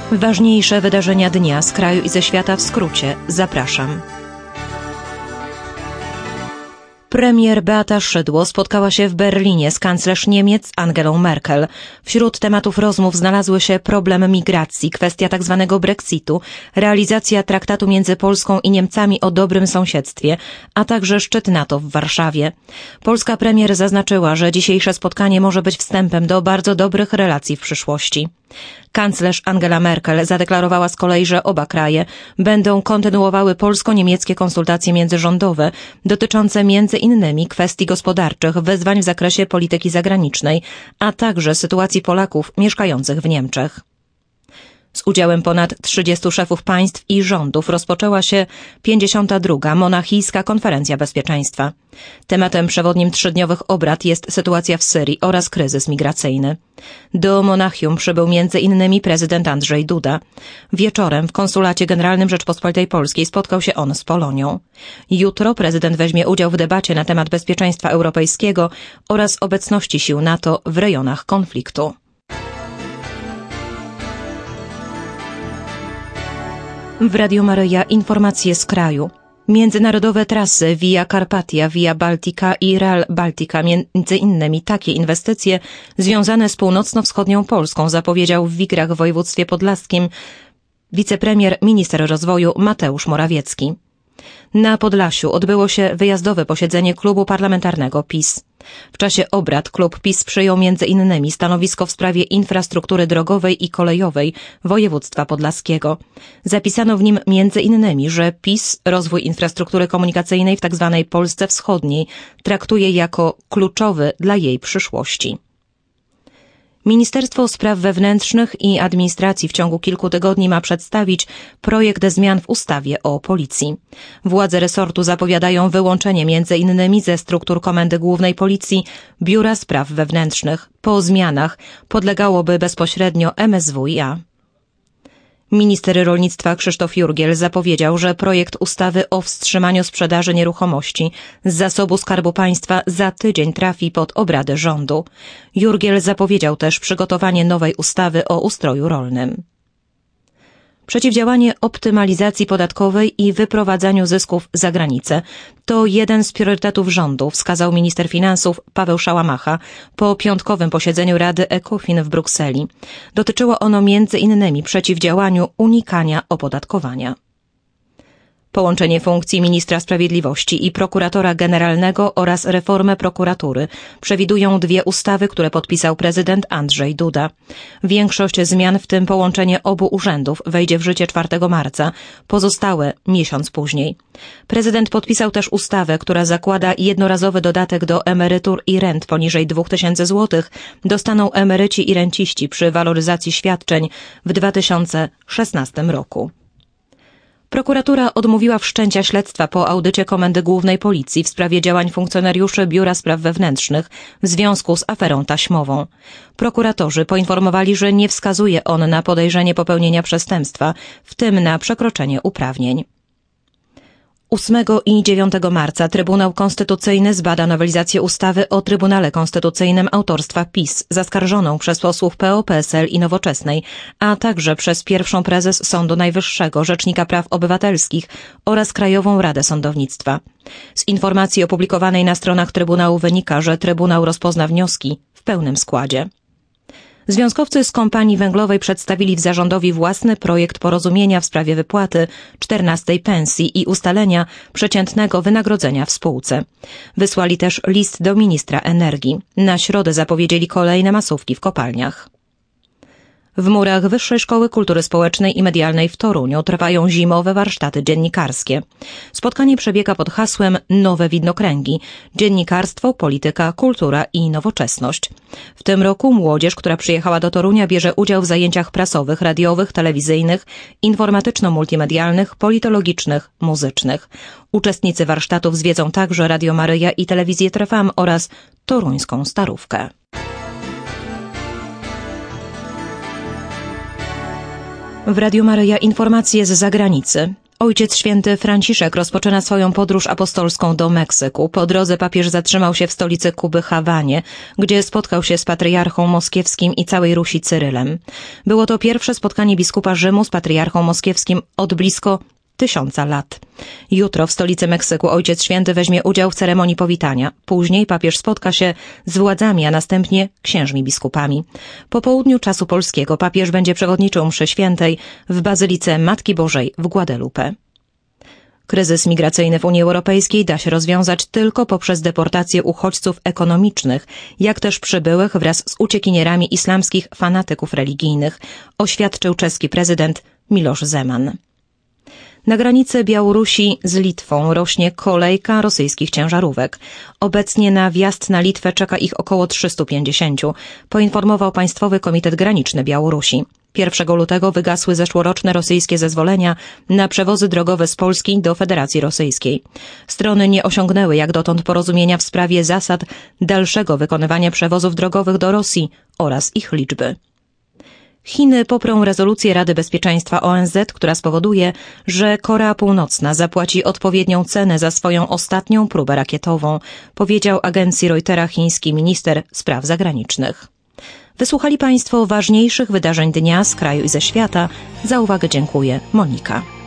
Ważniejsze wydarzenia dnia z kraju i ze świata w skrócie. Zapraszam. Premier Beata Szydło spotkała się w Berlinie z kanclerz Niemiec Angelą Merkel. Wśród tematów rozmów znalazły się problem migracji, kwestia tzw. Brexitu, realizacja traktatu między Polską i Niemcami o dobrym sąsiedztwie, a także szczyt NATO w Warszawie. Polska premier zaznaczyła, że dzisiejsze spotkanie może być wstępem do bardzo dobrych relacji w przyszłości. Kanclerz Angela Merkel zadeklarowała z kolei, że oba kraje będą kontynuowały polsko-niemieckie konsultacje międzyrządowe dotyczące między innymi kwestii gospodarczych, wyzwań w zakresie polityki zagranicznej, a także sytuacji Polaków mieszkających w Niemczech. Z udziałem ponad 30 szefów państw i rządów rozpoczęła się 52. Monachijska Konferencja Bezpieczeństwa. Tematem przewodnim trzydniowych obrad jest sytuacja w Syrii oraz kryzys migracyjny. Do Monachium przybył m.in. prezydent Andrzej Duda. Wieczorem w Konsulacie Generalnym Rzeczpospolitej Polskiej spotkał się on z Polonią. Jutro prezydent weźmie udział w debacie na temat bezpieczeństwa europejskiego oraz obecności sił NATO w rejonach konfliktu. W Radiu Maryja informacje z kraju. Międzynarodowe trasy Via Carpatia, Via Baltica i Rail Baltica, między innymi takie inwestycje związane z północno-wschodnią Polską, zapowiedział w Wigrach w województwie podlaskim wicepremier, minister rozwoju Mateusz Morawiecki. Na Podlasiu odbyło się wyjazdowe posiedzenie klubu parlamentarnego PiS. W czasie obrad klub PiS przyjął m.in. stanowisko w sprawie infrastruktury drogowej i kolejowej województwa podlaskiego. Zapisano w nim m.in., że PiS rozwój infrastruktury komunikacyjnej w tzw. Polsce Wschodniej traktuje jako kluczowy dla jej przyszłości. Ministerstwo Spraw Wewnętrznych i Administracji w ciągu kilku tygodni ma przedstawić projekt zmian w ustawie o Policji. Władze resortu zapowiadają wyłączenie m.in. ze struktur Komendy Głównej Policji Biura Spraw Wewnętrznych. Po zmianach podlegałoby bezpośrednio MSWiA. Minister rolnictwa Krzysztof Jurgiel zapowiedział, że projekt ustawy o wstrzymaniu sprzedaży nieruchomości z zasobu Skarbu Państwa za tydzień trafi pod obrady rządu. Jurgiel zapowiedział też przygotowanie nowej ustawy o ustroju rolnym. Przeciwdziałanie optymalizacji podatkowej i wyprowadzaniu zysków za granicę to jeden z priorytetów rządu, wskazał minister finansów Paweł Szałamacha po piątkowym posiedzeniu Rady ECOFIN w Brukseli. Dotyczyło ono m.in. przeciwdziałaniu unikania opodatkowania. Połączenie funkcji ministra sprawiedliwości i prokuratora generalnego oraz reformę prokuratury przewidują dwie ustawy, które podpisał prezydent Andrzej Duda. Większość zmian, w tym połączenie obu urzędów, wejdzie w życie 4 marca, pozostałe miesiąc później. Prezydent podpisał też ustawę, która zakłada jednorazowy dodatek do emerytur i rent poniżej 2000 zł dostaną emeryci i renciści przy waloryzacji świadczeń w 2016 roku. Prokuratura odmówiła wszczęcia śledztwa po audycie Komendy Głównej Policji w sprawie działań funkcjonariuszy Biura Spraw Wewnętrznych w związku z aferą taśmową. Prokuratorzy poinformowali, że nie wskazuje on na podejrzenie popełnienia przestępstwa, w tym na przekroczenie uprawnień. 8 i 9 marca Trybunał Konstytucyjny zbada nowelizację ustawy o Trybunale Konstytucyjnym autorstwa PiS, zaskarżoną przez posłów PO, PSL i Nowoczesnej, a także przez pierwszą prezes Sądu Najwyższego, Rzecznika Praw Obywatelskich oraz Krajową Radę Sądownictwa. Z informacji opublikowanej na stronach Trybunału wynika, że Trybunał rozpozna wnioski w pełnym składzie. Związkowcy z kompanii węglowej przedstawili zarządowi własny projekt porozumienia w sprawie wypłaty 14. pensji i ustalenia przeciętnego wynagrodzenia w spółce. Wysłali też list do ministra energii. Na środę zapowiedzieli kolejne masówki w kopalniach. W murach Wyższej Szkoły Kultury Społecznej i Medialnej w Toruniu trwają zimowe warsztaty dziennikarskie. Spotkanie przebiega pod hasłem Nowe widnokręgi – dziennikarstwo, polityka, kultura i nowoczesność. W tym roku młodzież, która przyjechała do Torunia, bierze udział w zajęciach prasowych, radiowych, telewizyjnych, informatyczno-multimedialnych, politologicznych, muzycznych. Uczestnicy warsztatów zwiedzą także Radio Maryja i Telewizję Trefam oraz toruńską Starówkę. W Radiu Maryja informacje z zagranicy. Ojciec Święty Franciszek rozpoczyna swoją podróż apostolską do Meksyku. Po drodze papież zatrzymał się w stolicy Kuby Hawanie, gdzie spotkał się z patriarchą moskiewskim i całej Rusi Cyrylem. Było to pierwsze spotkanie biskupa Rzymu z patriarchą moskiewskim od blisko 1000 lat. Jutro w stolicy Meksyku Ojciec Święty weźmie udział w ceremonii powitania. Później papież spotka się z władzami, a następnie księżmi biskupami. Po południu czasu polskiego papież będzie przewodniczył mszy świętej w Bazylice Matki Bożej w Guadalupe. Kryzys migracyjny w Unii Europejskiej da się rozwiązać tylko poprzez deportację uchodźców ekonomicznych, jak też przybyłych wraz z uciekinierami islamskich fanatyków religijnych, oświadczył czeski prezydent Miloš Zeman. Na granicy Białorusi z Litwą rośnie kolejka rosyjskich ciężarówek. Obecnie na wjazd na Litwę czeka ich około 350, poinformował Państwowy Komitet Graniczny Białorusi. 1 lutego wygasły zeszłoroczne rosyjskie zezwolenia na przewozy drogowe z Polski do Federacji Rosyjskiej. Strony nie osiągnęły jak dotąd porozumienia w sprawie zasad dalszego wykonywania przewozów drogowych do Rosji oraz ich liczby. Chiny poprą rezolucję Rady Bezpieczeństwa ONZ, która spowoduje, że Korea Północna zapłaci odpowiednią cenę za swoją ostatnią próbę rakietową, powiedział agencji Reutera chiński minister spraw zagranicznych. Wysłuchali Państwo ważniejszych wydarzeń dnia z kraju i ze świata. Za uwagę dziękuję. Monika.